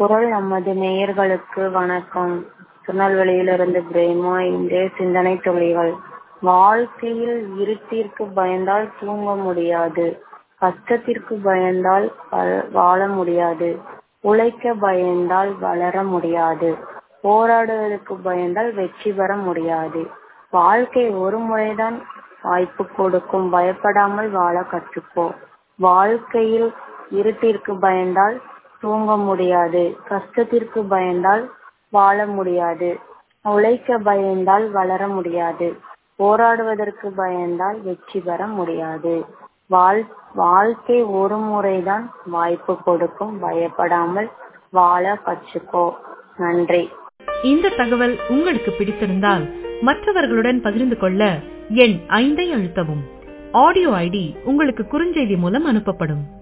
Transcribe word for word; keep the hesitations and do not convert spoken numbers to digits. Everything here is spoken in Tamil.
குரல் நமது நேயர்களுக்கு வணக்கம். திருநெல்வேலியிலிருந்து பிரேமா. இன்றைய சிந்தனை துளிகள். வாழ்க்கையில் இருட்டிற்கு பயந்தால் தூங்க முடியாது, கஷ்டத்திற்கு பயந்தால் வாழ முடியாது, உழைக்க பயந்தால் வளர முடியாது, போராடுவதற்கு பயந்தால் வெற்றி பெற முடியாது. வாழ்க்கை ஒரு முறைதான் வாய்ப்பு கொடுக்கும், பயப்படாமல் வாழ கற்றுக்கோ. வாழ்க்கையில் இருட்டிற்கு பயந்தால் தூங்க முடியாது, கஷ்டத்திற்கு பயந்தால் வாழ முடியாது, உழைக்க பயந்தால் வளர முடியாது, போராடுவதற்கு பயந்தால் வெற்றி பெற முடியாது. வாழ் வாழ்க்கை ஒரு முறைதான் வாய்ப்பு கொடுக்கும், பயப்படாமல் வாழ கற்றுக்கோ. நன்றி. இந்த தகவல் உங்களுக்கு பிடித்திருந்தால் மற்றவர்களுடன் பகிர்ந்து கொள்ள எண் ஐந்தை அழுத்தவும். ஆடியோ ஐடி உங்களுக்கு குறுஞ்செய்தி மூலம் அனுப்பப்படும்.